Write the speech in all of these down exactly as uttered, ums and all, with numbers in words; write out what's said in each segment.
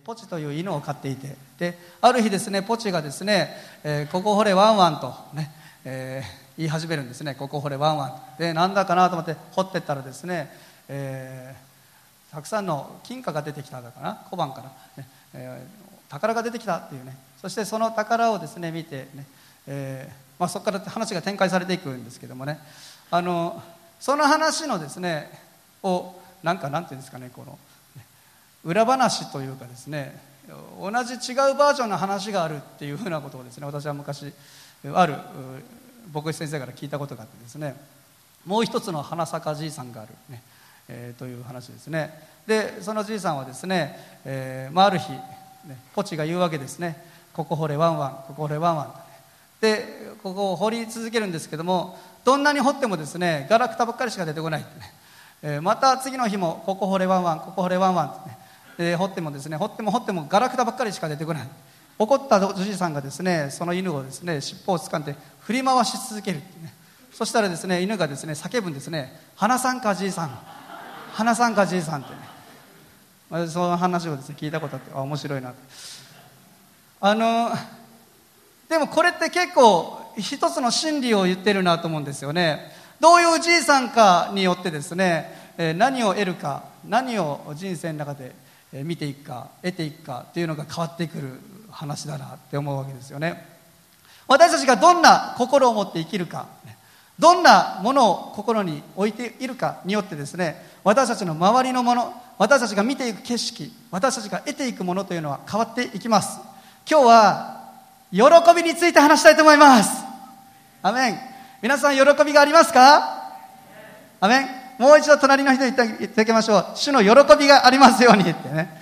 ポチという犬を飼っていて、である日ですね、ポチがですね、えー、ここ掘れワンワンとね、えー、言い始めるんですね。ここ掘れワンワンで、なんだかなと思って掘ってったらですね、えー、たくさんの金貨が出てきたのかな、小判から、ねえー、宝が出てきたっていうね。そしてその宝をですね見てね、えーまあ、そこから話が展開されていくんですけどもね、あのその話のですねをなんかなんていうんですかね、この裏話というかですね、同じ違うバージョンの話があるっていうふうなことをですね、私は昔ある牧師先生から聞いたことがあってですね、もう一つの花咲じいさんがある、ねえー、という話ですね。でそのじいさんはですね、えーまあ、ある日、ね、ポチが言うわけですね。ここ掘れワンワン、ここ掘れワンワンでここを掘り続けるんですけども、どんなに掘ってもですねガラクタばっかりしか出てこないってね、えー、また次の日もここ掘れワンワン、ここ掘れワンワンってね、で掘ってもですね掘っても掘ってもガラクタばっかりしか出てこない。怒ったおじいさんがですねその犬をですね尻尾を掴んで振り回し続けるってね。そしたらですね犬がですね叫ぶんですね。花さんかじいさん、花さんかじいさんってね、まあ、その話をですね聞いたことあって、あ面白いなって。あのでもこれって結構一つの真理を言ってるなと思うんですよね。どういうじいさんかによってですね何を得るか、何を人生の中で見ていくか得ていくかっていうのが変わってくる話だなって思うわけですよね。私たちがどんな心を持って生きるか、どんなものを心に置いているかによってですね、私たちの周りのもの、私たちが見ていく景色、私たちが得ていくものというのは変わっていきます。今日は喜びについて話したいと思います。アメン。皆さん喜びがありますか？アメン。もう一度隣の人に言っていただきましょう。主の喜びがありますようにってね。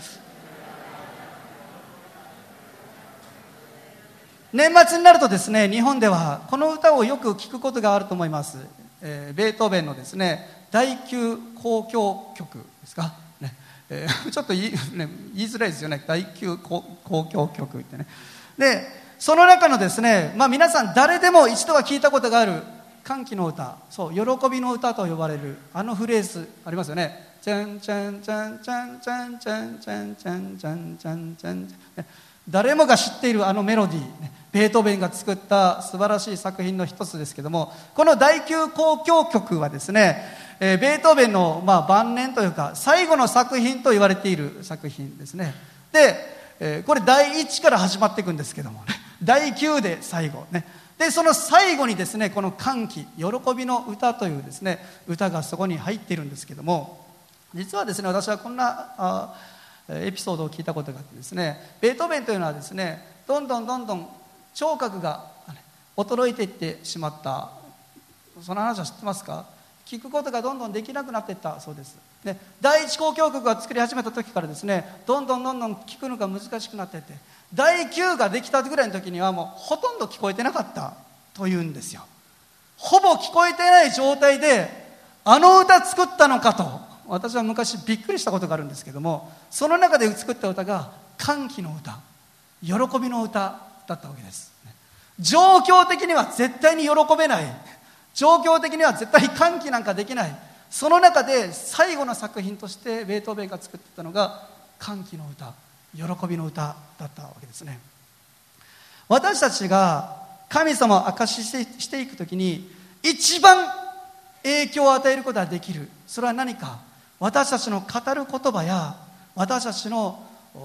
年末になるとですね、日本ではこの歌をよく聞くことがあると思います。えー、ベートーベンのですね第九交響曲ですか、ねえー、ちょっと言い、ね、言いづらいですよね。第九交響曲ってね。でその中のですね、まあ、皆さん誰でも一度は聞いたことがある歓喜の歌、そう喜びの歌と呼ばれるあのフレーズありますよね。チャンチャンチャンチャンチャンチャンチャンチャンチャンチャンチャン、誰もが知っているあのメロディー、ベートーベンが作った素晴らしい作品の一つですけども、この第九交響曲はですね、えー、ベートーベンの、まあ、晩年というか最後の作品と言われている作品ですね。で、えー、これだいいちから始まっていくんですけどもね、だいきゅうで最後ね。でその最後にですねこの歓喜喜びの歌というですね歌がそこに入っているんですけども、実はですね私はこんなあエピソードを聞いたことがあってですね、ベートーベンというのはですねどんどんどんどん聴覚が衰えていってしまった、その話は知ってますか？聞くことがどんどんできなくなっていったそうです。で第一交響曲が作り始めた時からですねどんどんどんどん聞くのが難しくなっていって、だいきゅうができたぐらいの時にはもうほとんど聞こえてなかったというんですよ。ほぼ聞こえてない状態であの歌作ったのかと私は昔びっくりしたことがあるんですけども、その中で作った歌が歓喜の歌、喜びの歌だったわけです。状況的には絶対に喜べない、状況的には絶対歓喜なんかできない、その中で最後の作品としてベートーベンが作ってたのが歓喜の歌、喜びの歌だったわけですね。私たちが神様を証ししてしていくときに一番影響を与えることができる、それは何か、私たちの語る言葉や私たちの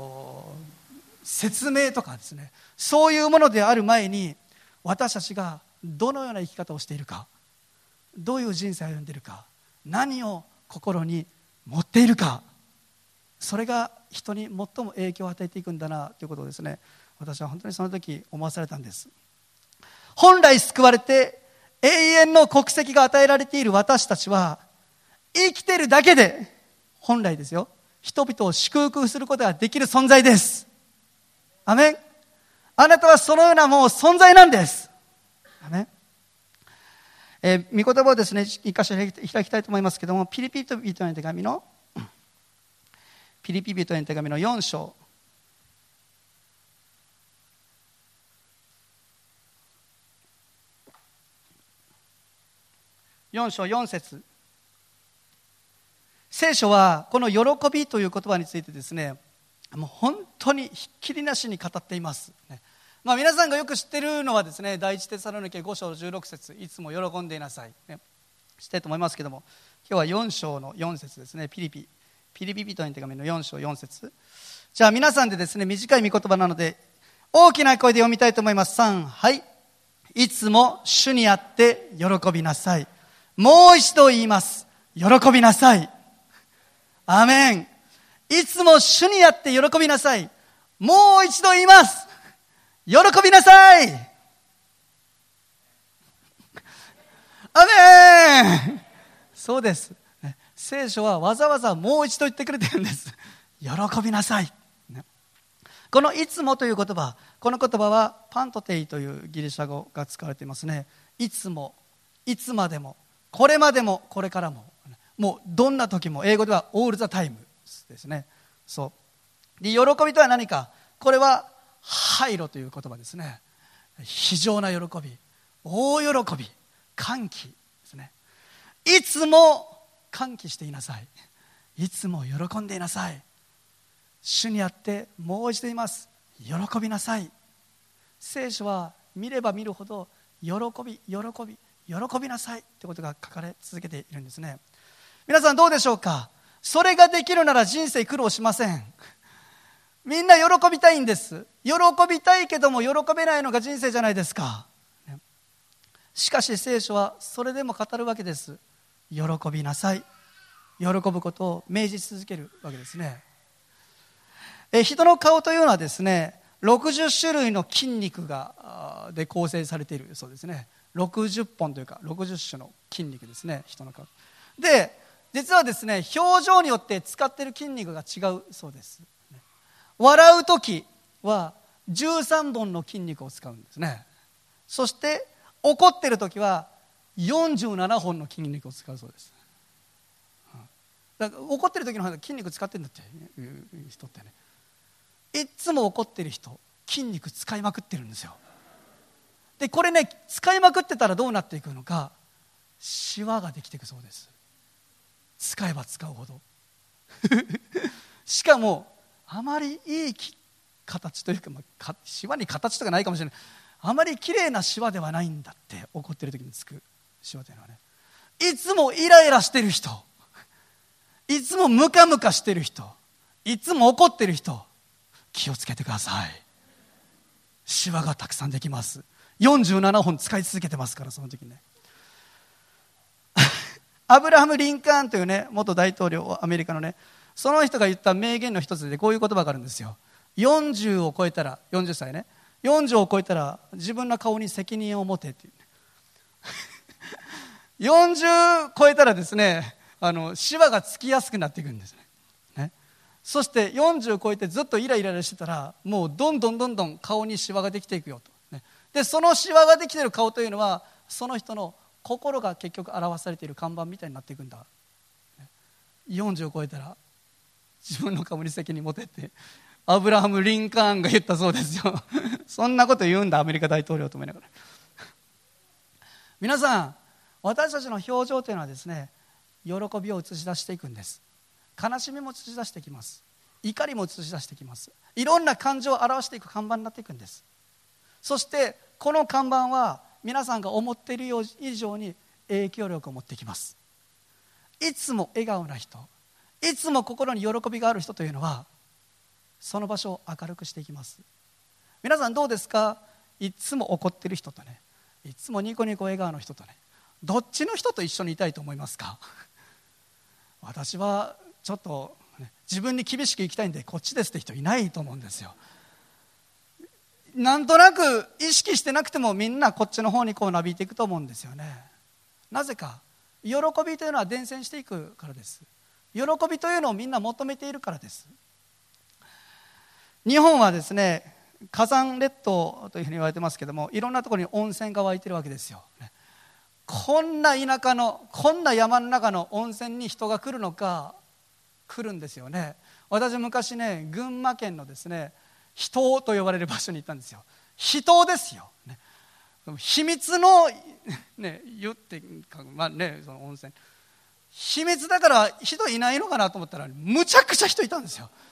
説明とかですね、そういうものである前に私たちがどのような生き方をしているか、どういう人生を歩んでいるか、何を心に持っているか、それが人に最も影響を与えていくんだなということをですね、私は本当にその時思わされたんです。本来救われて永遠の国籍が与えられている私たちは生きているだけで本来ですよ、人々を祝福することができる存在です。アメン。あなたはそのようなもう存在なんです。アメン。えー、御言葉をですね一箇所開きたいと思いますけども、ピリピ人への手紙のピリピ人への手紙のよん章よん章よん節、聖書はこの喜びという言葉についてですね、 もう本当にひっきりなしに語っています、ね。まあ、皆さんがよく知っているのはですね、第一テサロニケご章じゅうろく節、いつも喜んでいなさい、ね、知っていると思いますけども、今日はよん章のよん節ですね。ピリピピリピ人の手紙のよん章よん節。じゃあ皆さんでですね、短い御言葉なので大きな声で読みたいと思います。さん、はい。いつも主にあって喜びなさい。もう一度言います。喜びなさい。アーメン。いつも主にあって喜びなさい。もう一度言います。喜びなさい。アーメン。そうです。聖書はわざわざもう一度言ってくれてるんです。喜びなさい。このいつもという言葉、この言葉はパントテイというギリシャ語が使われていますね。いつも、いつまでも、これまでも、これからも、もうどんな時も、英語では all the time ですね。そうで、喜びとは何か。これはハイロという言葉ですね。非常な喜び、大喜び、歓喜ですね。いつも歓喜していなさい。いつも喜んでいなさい。主にあってもう一度言います。喜びなさい。聖書は見れば見るほど喜び喜び喜びなさいってことが書かれ続けているんですね。皆さんどうでしょうか。それができるなら人生苦労しません。みんな喜びたいんです。喜びたいけども喜べないのが人生じゃないですか。しかし聖書はそれでも語るわけです。喜びなさい。喜ぶことを命じ続けるわけですね。え人の顔というのはですね、ろくじゅっ種類の筋肉がで構成されているそうですね。ろくじゅっぽんというかろくじゅっ種の筋肉ですね、人の顔で。実はですね、表情によって使っている筋肉が違うそうです。笑うときはじゅうさんぼんの筋肉を使うんですね。そして怒っているときはよんじゅうななほんの筋肉を使うそうです。だから怒ってる時の方が筋肉使ってるんだっていう人ってね、いつも怒ってる人筋肉使いまくってるんですよ。でこれね、使いまくってたらどうなっていくのか、シワができていくそうです。使えば使うほどしかもあまりいい形というか、まあ、シワに形とかないかもしれない、あまり綺麗なシワではないんだって。怒ってる時につくシワというのはね、いつもイライラしてる人、いつもムカムカしてる人、いつも怒ってる人、気をつけてください。シワがたくさんできます。よんじゅうななほん使い続けてますから。その時ねアブラハム・リンカーンというね、元大統領、アメリカのね、その人が言った名言の一つでこういう言葉があるんですよ。よんじゅうを超えたら、よんじゅっさいね、よんじゅうを超えたら自分の顔に責任を持てっていう、ね、よんじゅう超えたらですね、あのシワがつきやすくなっていくんですね。ね、そしてよんじゅう超えてずっとイライラしてたら、もうどんどんどんどん顔にシワができていくよと、ね、でそのシワができている顔というのはその人の心が結局表されている看板みたいになっていくんだ。よんじゅう超えたら自分の顔に責任持てってアブラハム・リンカーンが言ったそうですよそんなこと言うんだアメリカ大統領と思いながら皆さん、私たちの表情というのはですね、喜びを映し出していくんです。悲しみも映し出してきます。怒りも映し出してきます。いろんな感情を表していく看板になっていくんです。そしてこの看板は皆さんが思っている以上に影響力を持ってきます。いつも笑顔な人、いつも心に喜びがある人というのはその場所を明るくしていきます。皆さんどうですか。いつも怒っている人とね、いつもニコニコ笑顔の人とね、どっちの人と一緒にいたいと思いますか。私はちょっと、ね、自分に厳しく生きたいんでこっちですって人いないと思うんですよ。なんとなく意識してなくてもみんなこっちの方にこうなびいていくと思うんですよね。なぜか、喜びというのは伝染していくからです。喜びというのをみんな求めているからです。日本はですね、火山列島というふうに言われてますけども、いろんなところに温泉が湧いてるわけですよ。こんな田舎のこんな山の中の温泉に人が来るのか、来るんですよね。私昔ね、群馬県のですね、秘湯と呼ばれる場所に行ったんですよ。秘湯ですよ、ね、秘密の、ね、湯ってまあね、その温泉秘密だから人いないのかなと思ったらむちゃくちゃ人いたんですよ。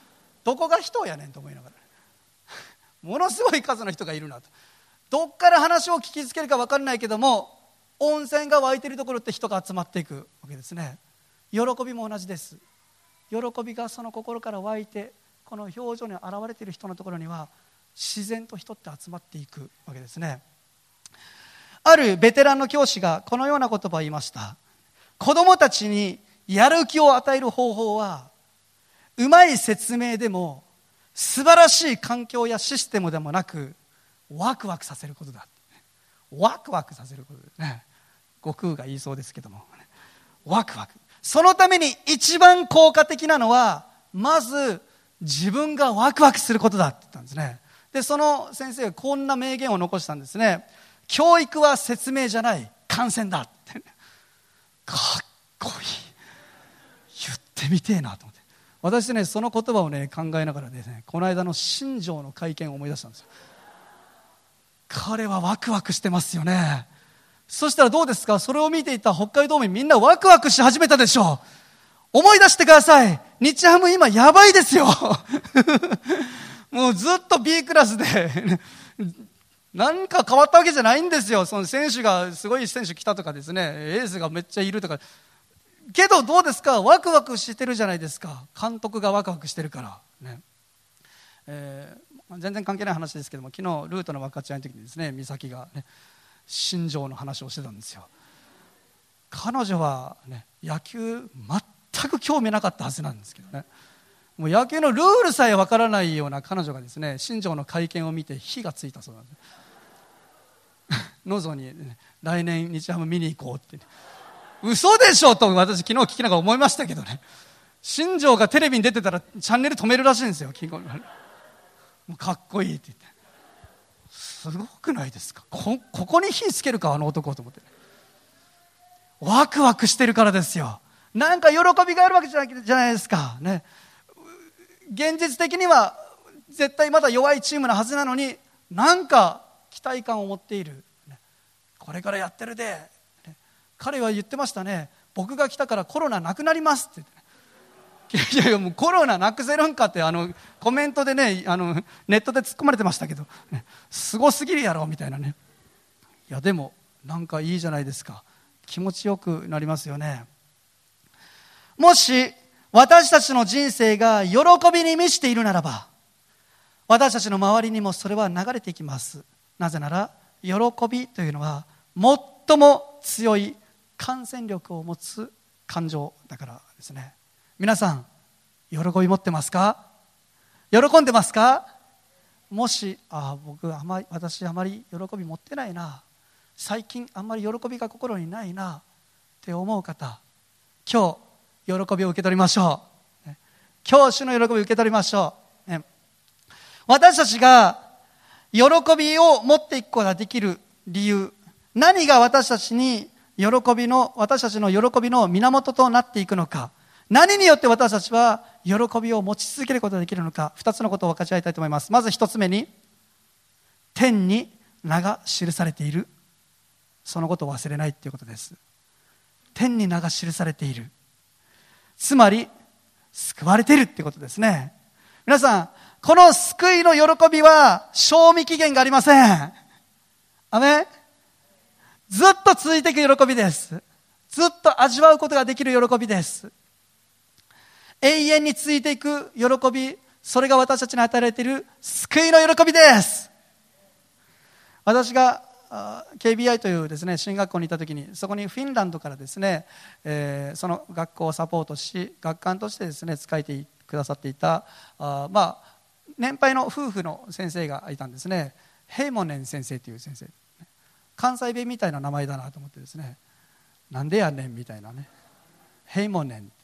どこが人やねんと思いながら、ものすごい数の人がいるなと。どっから話を聞きつけるか分からないけども、温泉が湧いているところって人が集まっていくわけですね。喜びも同じです。喜びがその心から湧いて、この表情に現れている人のところには自然と人って集まっていくわけですね。あるベテランの教師がこのような言葉を言いました。子供たちにやる気を与える方法は、うまい説明でも素晴らしい環境やシステムでもなく、ワクワクさせることだ。ワクワクさせることですね。悟空が言いそうですけども、ワクワク。そのために一番効果的なのは、まず自分がワクワクすることだって言ったんですね。で、その先生がこんな名言を残したんですね。教育は説明じゃない、観戦だって。かっこいい。言ってみてえなと思って。私ね、その言葉をね、考えながらですね、この間の新庄の会見を思い出したんですよ。彼はワクワクしてますよね。そしたらどうですか、それを見ていた北海道民みんなワクワクし始めたでしょう。思い出してください。日ハム今やばいですよ。もうずっと B クラスで何か変わったわけじゃないんですよ。その選手がすごい選手来たとかですね、エースがめっちゃいるとか。けどどうですか、ワクワクしてるじゃないですか。監督がワクワクしてるからね。えー、全然関係ない話ですけども、昨日ルートの分かち合いの時にですね、美咲がね、新庄の話をしてたんですよ。彼女は、ね、野球全く興味なかったはずなんですけどね、もう野球のルールさえわからないような彼女がですね、新庄の会見を見て火がついたそうなんです。のぞに、ね、来年日ハム見に行こうって、ね、嘘でしょと私昨日聞きながら思いましたけどね。新庄がテレビに出てたらチャンネル止めるらしいんですよ。もうかっこいいって言って、すごくないですか。 こ, ここに火つけるかあの男と思って、ワクワクしてるからですよ。なんか喜びがあるわけじゃないですかね。現実的には絶対まだ弱いチームなはずなのに、なんか期待感を持っている、これからやってるで、彼は言ってましたね。僕が来たからコロナなくなりますって言って、ね、いやいやもうコロナなくせるんかって、あのコメントでね、あのネットで突っ込まれてましたけど、ね、すごすぎるやろみたいなね。いやでもなんかいいじゃないですか。気持ちよくなりますよね。もし私たちの人生が喜びに満ちているならば、私たちの周りにもそれは流れていきます。なぜなら喜びというのは最も強い感染力を持つ感情だからですね。皆さん喜び持ってますか？喜んでますか？もしあ僕あまり私あまり喜び持ってないな、最近あんまり喜びが心にないなって思う方、今日喜びを受け取りましょう。今日主の喜びを受け取りましょう、ね、私たちが喜びを持っていくことができる理由、何が私たちに喜びの私たちの喜びの源となっていくのか、何によって私たちは喜びを持ち続けることができるのか、二つのことを分かち合いたいと思います。まず一つ目に、天に名が記されている、そのことを忘れないということです。天に名が記されている、つまり救われているということですね。皆さん、この救いの喜びは賞味期限がありません。アメン。ずっと続いていく喜びです。ずっと味わうことができる喜びです。永遠に続いていく喜び、それが私たちに与えられている救いの喜びです。私が ケービーアイ というですね、進学校にいたときに、そこにフィンランドからですね、えー、その学校をサポートし、学館としてですね、仕えてくださっていたあ、まあ、年配の夫婦の先生がいたんですね。ヘイモネン先生という先生、関西弁みたいな名前だなと思ってですね、なんでやねんみたいなね、ヘイモネン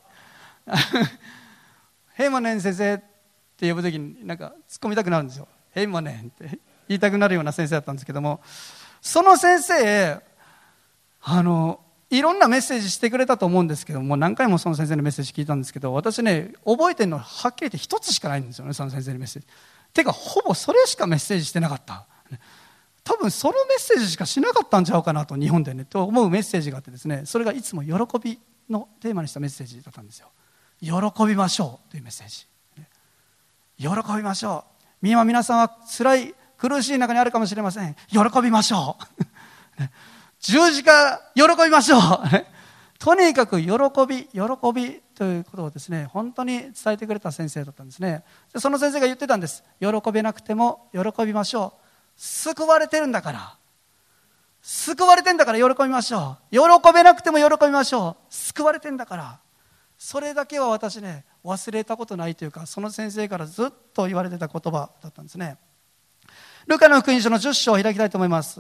ヘイモネン先生って呼ぶときになんか突っ込みたくなるんですよ。ヘイモネンって言いたくなるような先生だったんですけども、その先生あのいろんなメッセージしてくれたと思うんですけども、何回もその先生のメッセージ聞いたんですけど、私ね覚えてるのははっきり言って一つしかないんですよね、その先生のメッセージ。てかほぼそれしかメッセージしてなかった。多分そのメッセージしかしなかったんちゃうかなと、日本でねと思うメッセージがあってですね、それがいつも喜びのテーマにしたメッセージだったんですよ。喜びましょうというメッセージ。 喜びましょう。今皆さんは辛い苦しい中にあるかもしれません。喜びましょう。十字架喜びましょう。とにかく喜び喜びということをですね、本当に伝えてくれた先生だったんですね。でその先生が言ってたんです。喜べなくても喜びましょう。救われてるんだから、救われてんだから喜びましょう。喜べなくても喜びましょう。救われてんだから。それだけは私ね、忘れたことないというか、その先生からずっと言われてた言葉だったんですね。ルカの福音書のじゅっ章を開きたいと思います。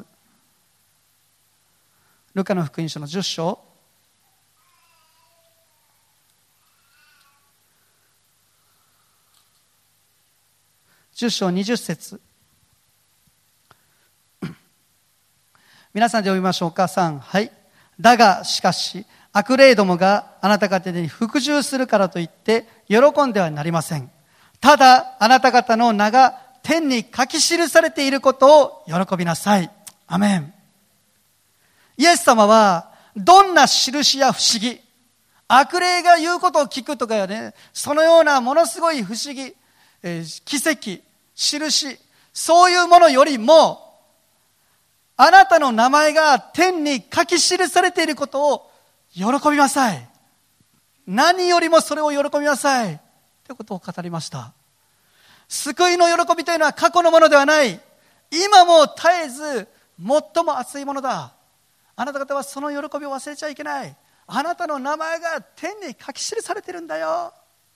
ルカの福音書のじゅっ章、じゅっ章にじゅっ節、皆さんで読みましょうか。さん、はい。だがしかし悪霊どもがあなた方に服従するからといって喜んではなりません。ただあなた方の名が天に書き記されていることを喜びなさい。アメン。イエス様はどんな印や不思議、悪霊が言うことを聞くとかね、そのようなものすごい不思議、えー、奇跡、印、そういうものよりも、あなたの名前が天に書き記されていることを喜びなさい。何よりもそれを喜びなさいということを語りました。救いの喜びというのは過去のものではない。今も絶えず最も熱いものだ。あなた方はその喜びを忘れちゃいけない。あなたの名前が天に書き記されているんだよ。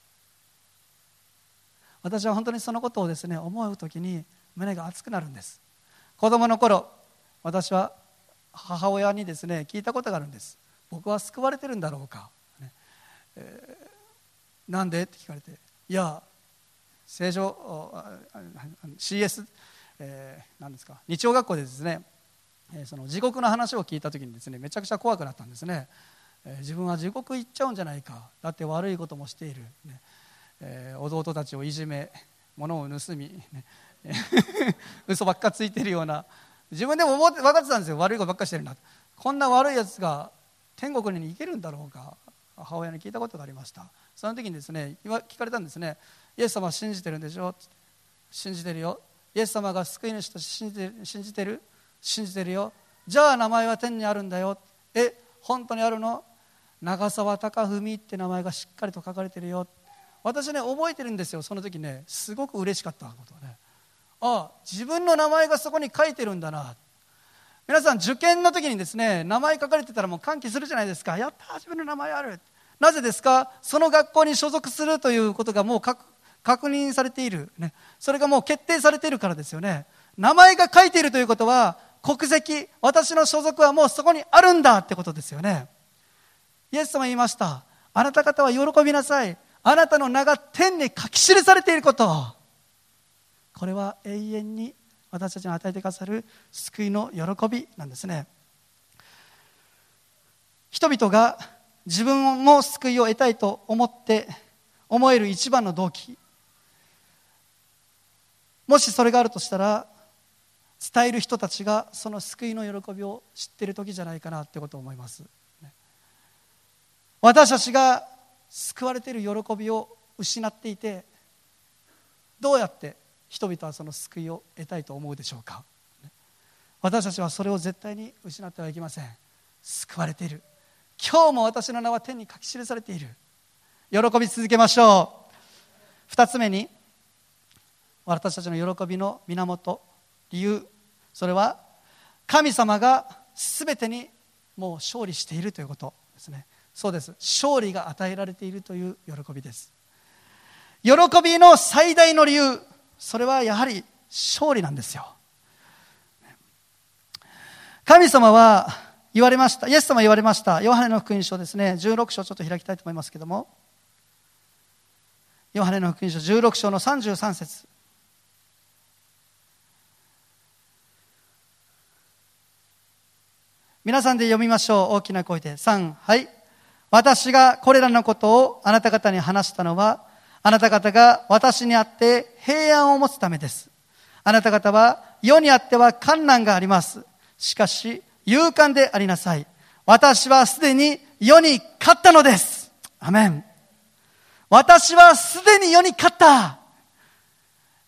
私は本当にそのことをですね、思うときに胸が熱くなるんです。子供の頃、私は母親にですね、聞いたことがあるんです。僕は救われてるんだろうか、ねえー、なんでって聞かれて、いや聖書 シーエス、えー、なんですか、日曜学校でですね、えー、その地獄の話を聞いたときにですね、めちゃくちゃ怖くなったんですね。えー、自分は地獄行っちゃうんじゃないか、だって悪いこともしている、ねえー、弟たちをいじめ、物を盗み、ね、嘘ばっかついてるような、自分でも思って分かってたんですよ。悪いことばっかりしてるな、こんな悪いやつが天国に行けるんだろうか。母親に聞いたことがありました。その時にですね、聞かれたんですね。イエス様は信じてるんでしょ。信じてるよ。イエス様が救い主として信じてる、信じてる信じてるよ。じゃあ名前は天にあるんだよ。え、本当にあるの？長澤貴文って名前がしっかりと書かれてるよ。私ね、覚えてるんですよ。その時ね、すごく嬉しかったことね。ああ、自分の名前がそこに書いてるんだな。皆さん受験の時にですね、名前書かれてたらもう歓喜するじゃないですか。やったー、自分の名前ある。なぜですか？その学校に所属するということがもう確認されている、ね、それがもう決定されているからですよね。名前が書いているということは、国籍、私の所属はもうそこにあるんだってことですよね。イエス様言いました。あなた方は喜びなさい。あなたの名が天に書き記されていること。これは永遠に私たちに与えてくださる救いの喜びなんですね。人々が自分も救いを得たいと思って思える一番の動機、もしそれがあるとしたら、伝える人たちがその救いの喜びを知っている時じゃないかなってことを思います。私たちが救われている喜びを失っていて、どうやって人々はその救いを得たいと思うでしょうか。私たちはそれを絶対に失ってはいけません。救われている。今日も私の名は天に書き記されている。喜び続けましょう。二つ目に、私たちの喜びの源、理由、それは神様が全てにもう勝利しているということですね。そうです。勝利が与えられているという喜びです。喜びの最大の理由、それはやはり勝利なんですよ。神様は言われました。イエス様は言われました。ヨハネの福音書ですね、じゅうろく章ちょっと開きたいと思いますけども、ヨハネの福音書じゅうろく章のさんじゅうさん節、皆さんで読みましょう。大きな声で。さん、はい。私がこれらのことをあなた方に話したのは、あなた方が私にあって平安を持つためです。あなた方は世にあっては困難があります。しかし勇敢でありなさい。私はすでに世に勝ったのです。アメン。私はすでに世に勝った。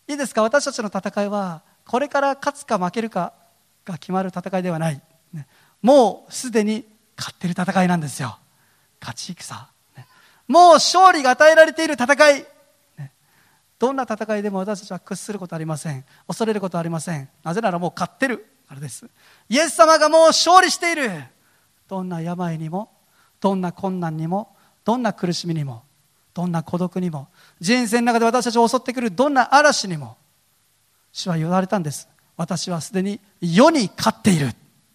いいですか、私たちの戦いはこれから勝つか負けるかが決まる戦いではない、ね、もうすでに勝っている戦いなんですよ。勝ち戦、ね、もう勝利が与えられている戦い、ね、どんな戦いでも私たちは屈することはありません。恐れることはありません。なぜならもう勝ってるからです。イエス様がもう勝利している。どんな病にも、どんな困難にも、どんな苦しみにも、どんな孤独にも、人生の中で私たちを襲ってくるどんな嵐にも、主は言われたんです。私はすでに世に勝っている。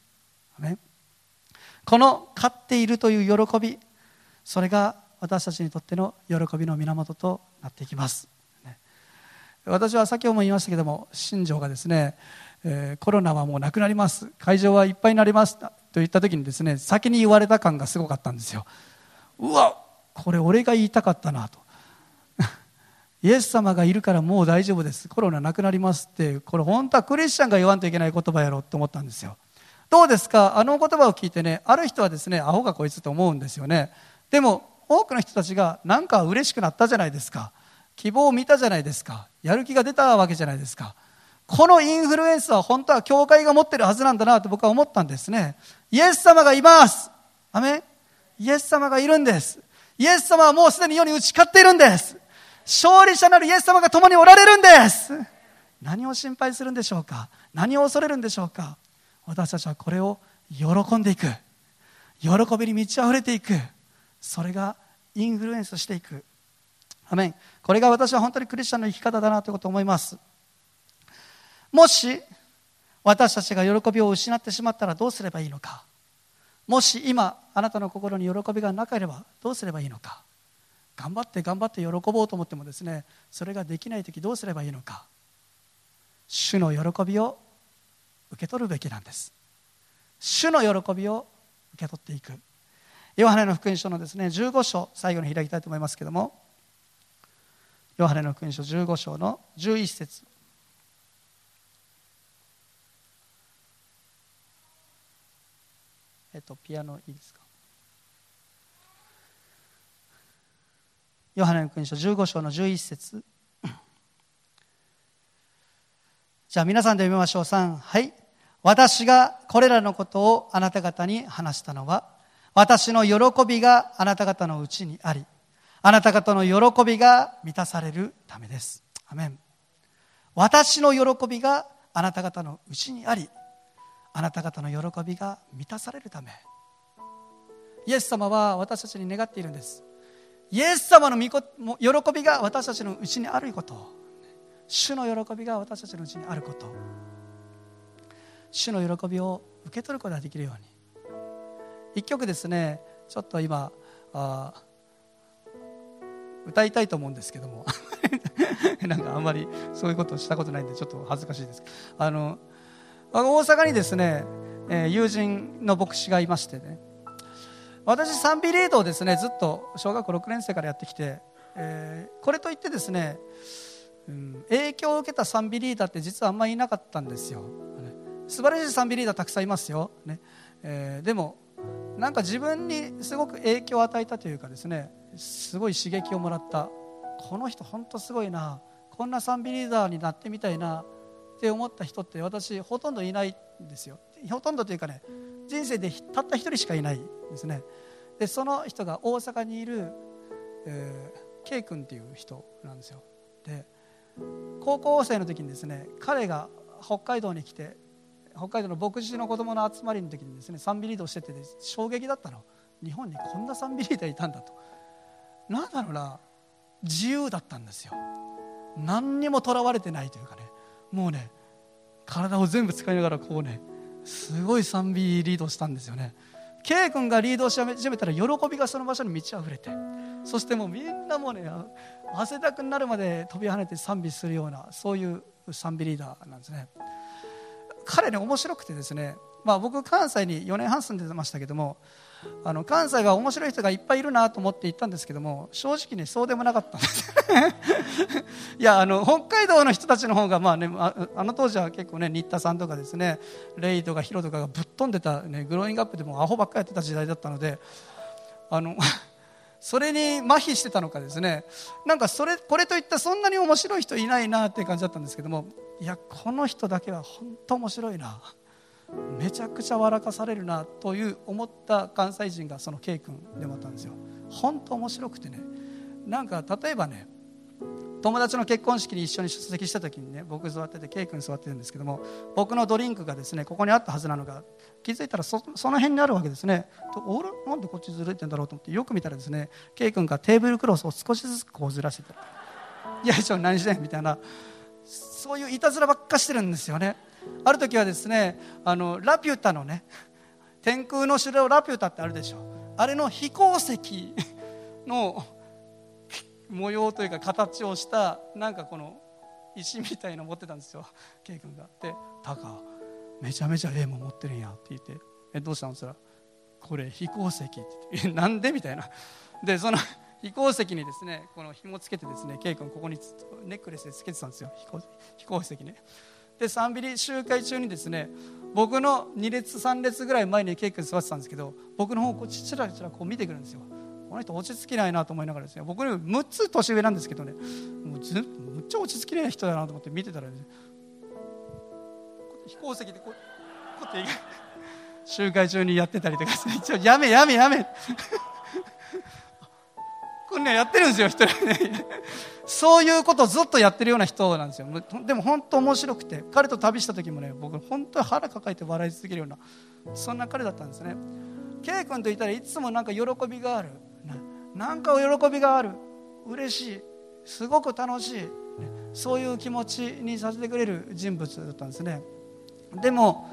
この勝っているという喜び、それが私たちにとっての喜びの源となっていきます。私は先ほども言いましたけども、新庄がですね、えー、コロナはもうなくなります、会場はいっぱいになりますと言った時にですね、先に言われた感がすごかったんですよ。うわ、これ俺が言いたかったなとイエス様がいるからもう大丈夫です、コロナなくなりますって、これ本当はクリスチャンが言わんといけない言葉やろって思ったんですよ。どうですか、あの言葉を聞いてね、ある人はですね、アホがこいつと思うんですよね。でも多くの人たちがなんか嬉しくなったじゃないですか、希望を見たじゃないですか、やる気が出たわけじゃないですか。このインフルエンスは本当は教会が持ってるはずなんだなと僕は思ったんですね。イエス様がいます。アメン。イエス様がいるんです。イエス様はもうすでに世に打ち勝っているんです。勝利者なるイエス様が共におられるんです。何を心配するんでしょうか、何を恐れるんでしょうか。私たちはこれを喜んでいく、喜びに満ち溢れていく、それがインフルエンスしていく。アメン。これが私は本当にクリスチャンの生き方だなということを思います。もし私たちが喜びを失ってしまったらどうすればいいのか。もし今あなたの心に喜びがなければどうすればいいのか。頑張って頑張って喜ぼうと思ってもですね、それができないときどうすればいいのか。主の喜びを受け取るべきなんです。主の喜びを受け取っていく。ヨハネの福音書のですねじゅうご章、最後に開きたいと思いますけれども、ヨハネの福音書じゅうご章のじゅういち節。えっとピアノいいですか。ヨハネの福音書じゅうご章のじゅういち節。じゃあ皆さんで読みましょう。さん、はい。私がこれらのことをあなた方に話したのは、私の喜びがあなた方のうちにあり、あなた方の喜びが満たされるためです。アメン。私の喜びがあなた方のうちにあり、あなた方の喜びが満たされるため。イエス様は私たちに願っているんです。イエス様の喜びが私たちのうちにあること、主の喜びが私たちのうちにあること、主の喜びを受け取ることができるように。一曲ですね、ちょっと今あ歌いたいと思うんですけどもなんかあんまりそういうことをしたことないんでちょっと恥ずかしいです。あの大阪にですね、えー、友人の牧師がいましてね、私賛美リードをですねずっと小学校ろくねん生からやってきて、えー、これといってですね、うん、影響を受けた賛美リーダーって実はあんまりいなかったんですよ。素晴らしい賛美リーダーたくさんいますよ、ねえー、でもなんか自分にすごく影響を与えたというかですね、すごい刺激をもらった、この人本当すごいな、こんな賛美リーダーになってみたいなって思った人って私ほとんどいないんですよ。ほとんどというかね、人生でたった一人しかいないんですね。でその人が大阪にいる、えー、K 君っていう人なんですよ。で高校生の時にですね、彼が北海道に来て、北海道の牧師の子供の集まりの時にですね賛美リードをしてて、衝撃だったの。日本にこんな賛美リーダーいたんだと。なんだろうな、自由だったんですよ。何にもとらわれてないというかね、もうね体を全部使いながらこうね、すごい賛美リードしたんですよね。 K 君がリードをし始めたら喜びがその場所に満ち溢れて、そしてもうみんなもうね汗だくになるまで飛び跳ねて賛美するような、そういう賛美リーダーなんですね。彼ね面白くてですね、まあ、僕関西によねんはん住んでましたけども、あの関西は面白い人がいっぱいいるなと思って行ったんですけども、正直ねそうでもなかったんですいやあの北海道の人たちの方が、まあね、あ, あの当時は結構ね新田さんとかですね、レイとかヒロとかがぶっ飛んでた、ね、グローイングアップでもアホばっかりやってた時代だったので、あのそれに麻痺してたのかですね、なんかそれこれといったそんなに面白い人いないなっていう感じだったんですけども、いやこの人だけは本当面白いな、めちゃくちゃ笑かされるなという思った関西人がその K 君でもあったんですよ。本当面白くてね、なんか例えばね、友達の結婚式に一緒に出席した時にね、僕座ってて K 君座ってるんですけども、僕のドリンクがですねここにあったはずなのが気づいたら そ, その辺にあるわけですね。俺なんでこっちずれてんだろうと思ってよく見たらですね、 K 君がテーブルクロスを少しずつこうずらしてた。いやちょ何してんみたいな、そういういたずらばっかしてるんですよね。ある時はですね、あのラピュタのね、天空の城ラピュタってあるでしょ、あれの飛行石の模様というか形をしたなんかこの石みたいの持ってたんですよ K 君が。でタカめちゃめちゃええもん持ってるんやって言って、えどうしたのそらこれ飛行石って言って、えなんでみたいな。でその飛行石にですねこの紐つけてですね、 K 君ここにネックレスでつけてたんですよ、飛行、飛行石ね。で賛美集会中にですね、僕のに列さん列ぐらい前に K 君座ってたんですけど、僕の方をこうちらちらこう見てくるんですよ。この人落ち着きないなと思いながらですね、僕よりむっつ年上なんですけどね、もうずむっちゃ落ち着きない人だなと思って見てたら、ね、飛行石でこうこうやって集会中にやってたりとかですね、一応やめやめやめこんなやってるんですよ一人ねそういうことをずっとやってるような人なんですよ。でも本当面白くて、彼と旅した時もね、僕本当に腹抱えて笑い続けるようなそんな彼だったんですね。 K 君といたらいつもなんか喜びがある、なんか喜びがある、嬉しい、すごく楽しい、そういう気持ちにさせてくれる人物だったんですね。でも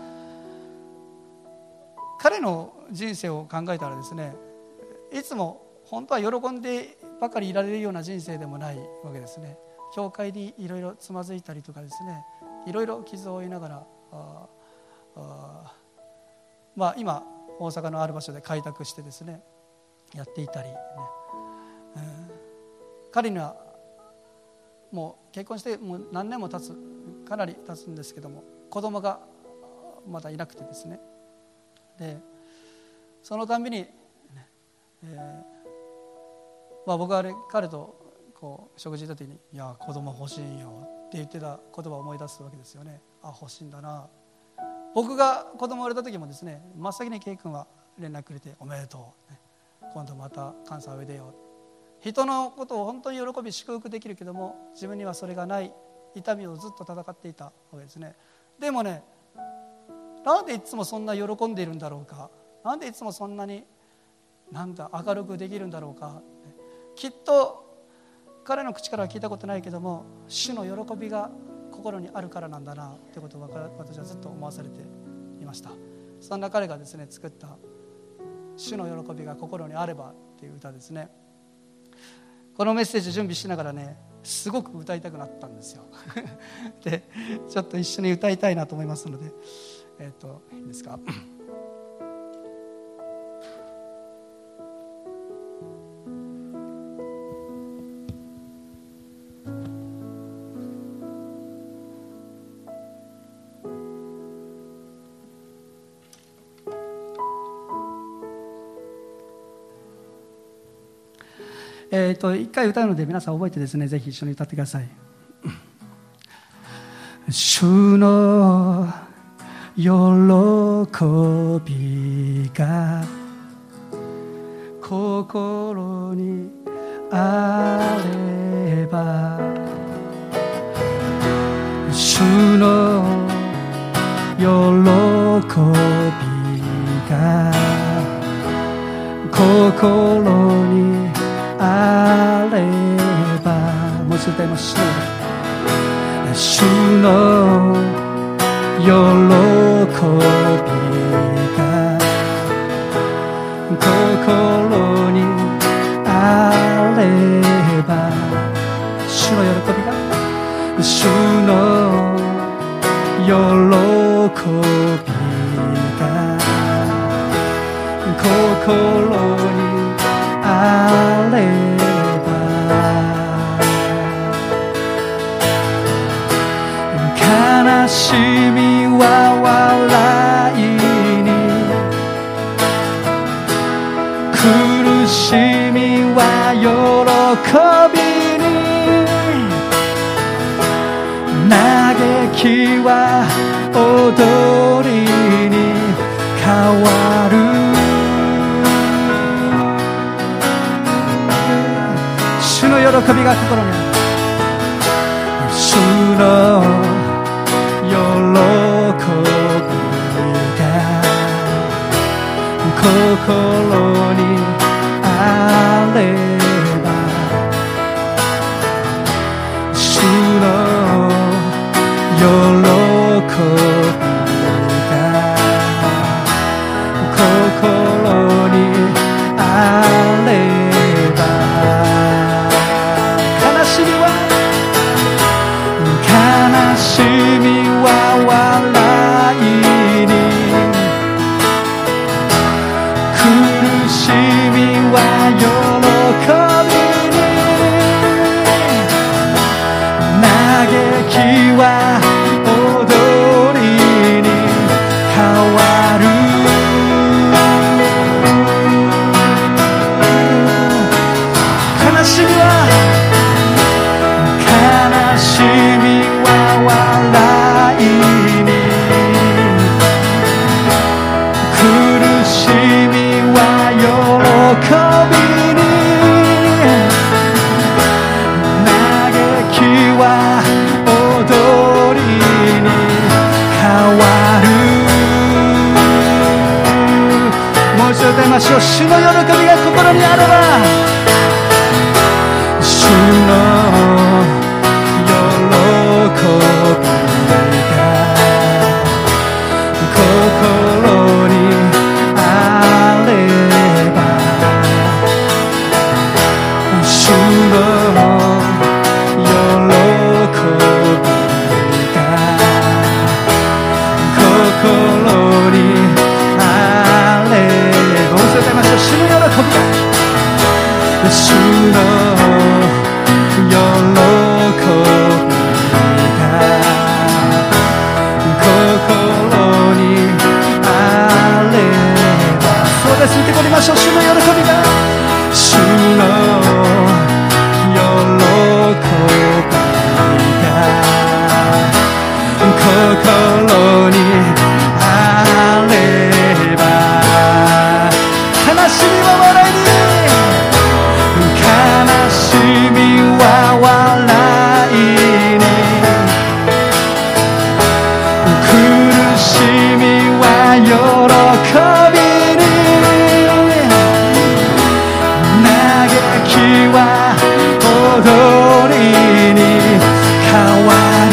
彼の人生を考えたらですね、いつも本当は喜んでばかりいられるような人生でもないわけですね。教会にいろいろつまずいたりとかですね、いろいろ傷を負いながらああ、まあ、今大阪のある場所で開拓してですねやっていたり、ねうん、彼にはもう結婚してもう何年も経つ、かなり経つんですけども、子供がまだいなくてですね、でそのたんびに、ねえーまあ、僕は彼とこう食事した時に、いや子供欲しいんよって言ってた言葉を思い出すわけですよね。あ欲しいんだな。僕が子供生まれた時もですね、真っ先に K 君は連絡くれて、おめでとう、ね、今度また関西おいでよ。人のことを本当に喜び祝福できるけども、自分にはそれがない痛みをずっと戦っていたわけですね。でもね、なんでいつもそんな喜んでいるんだろうか、なんでいつもそんなになんだ明るくできるんだろうか。きっと彼の口からは聞いたことないけども、主の喜びが心にあるからなんだなってことを私はずっと思わされていました。そんな彼がですね作った主の喜びが心にあればっていう歌ですね。このメッセージ準備しながらね、すごく歌いたくなったんですよでちょっと一緒に歌いたいなと思いますので、えっといいですかえー、と一回歌うので皆さん覚えてですね、ぜひ一緒に歌ってください。主の喜びが心にあれば、主の喜びが心にあれば、もう一度歌いましょう。主の喜びが心にあれば、主の喜びが主の喜びが心にあれば、悲しみは笑いに、苦しみはびに嘆きは踊りに変わる。主の喜びが心にある。主の喜びが心にあれば、主の喜びが心にあれば、悲しみは悲しみは笑いに、苦しみは喜びに、嘆きは踊りに変わる。悲しみは悲しみは笑いに、苦しみは喜びに、嘆きは踊りに変わる。もう一度歌いましょう。主の喜びが心にあれば、主の喜びが心にあれば、主の喜びが心にあれば、もう一度歌いましょう。主の喜びが、主の喜びが心にあれば、そうです、見てこりましょう。主の喜びが、主の喜びが心にあれば、悲しみは笑いに、悲しみは笑いに、苦しみは喜びに、嘆きは踊りに変わる。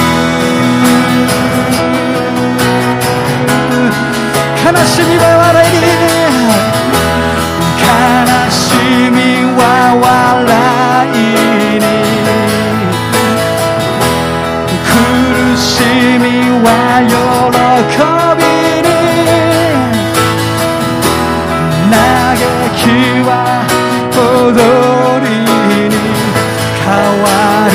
悲しみは笑いに、悲しみは笑いに、苦しみは喜びに、嘆きは踊りに変わる。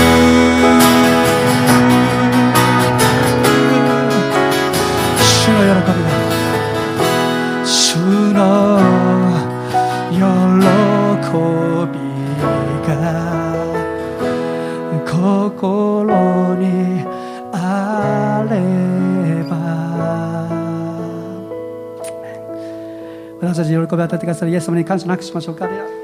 主の喜びが、主の喜びが心にあれば、私たちに喜びを与えてくださるイエス様に感謝なくしましょうか。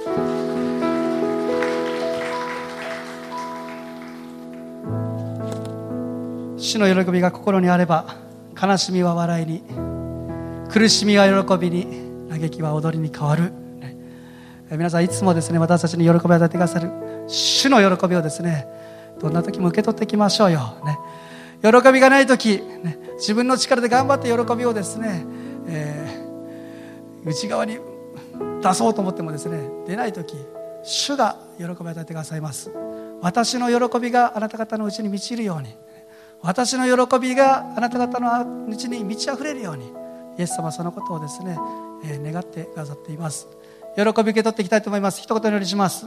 主の喜びが心にあれば、悲しみは笑いに、苦しみは喜びに、嘆きは踊りに変わる。皆さんいつもですね、私たちに喜びを与えてくださる主の喜びをですね、どんな時も受け取っていきましょうよ、ね、喜びがない時、ね、自分の力で頑張って喜びをですね、えー、内側に出そうと思ってもですね、出ない時、主が喜びを与えてくださいます。私の喜びがあなた方のうちに満ちるように、私の喜びがあなた方のうちに満ち溢れるように、イエス様はそのことをですね、えー、願ってくださっています。喜び受け取っていきたいと思います。一言お祈りします。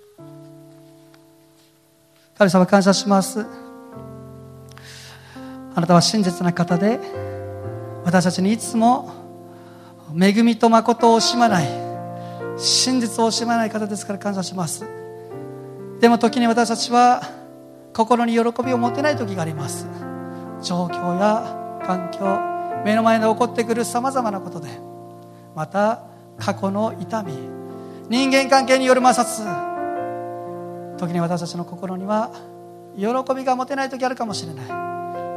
神様感謝します。 あなたは真実な方で、私たちにいつも恵みと誠を惜しまない、真実を惜しまない方ですから感謝します。でも時に私たちは心に喜びを持てない時があります。状況や環境、目の前で起こってくるさまざまなことで、また過去の痛み、人間関係による摩擦、時に私たちの心には喜びが持てない時あるかもしれない。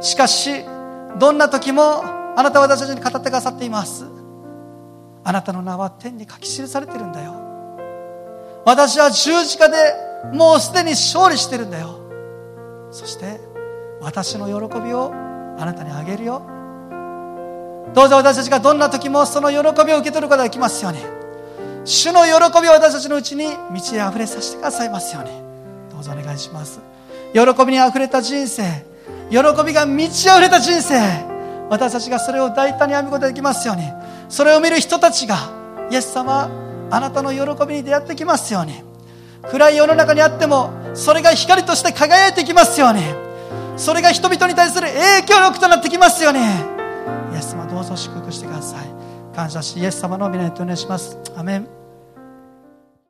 しかしどんな時もあなたは私たちに語ってくださっています。あなたの名は天に書き記されているんだよ。私は十字架でもうすでに勝利してるんだよ。そして私の喜びをあなたにあげるよ。どうぞ私たちがどんな時もその喜びを受け取ることができますように、主の喜びを私たちのうちに満ち溢れさせてくださいますように、どうぞお願いします。喜びにあふれた人生、喜びが満ち溢れた人生、私たちがそれを大胆に編むことができますように、それを見る人たちがイエス様、あなたの喜びに出会ってきますように、暗い世の中にあってもそれが光として輝いてきますように、それが人々に対する影響力となってきますように、イエス様どうぞ祝福してください。感謝しイエス様の御名にお願いします。アメン。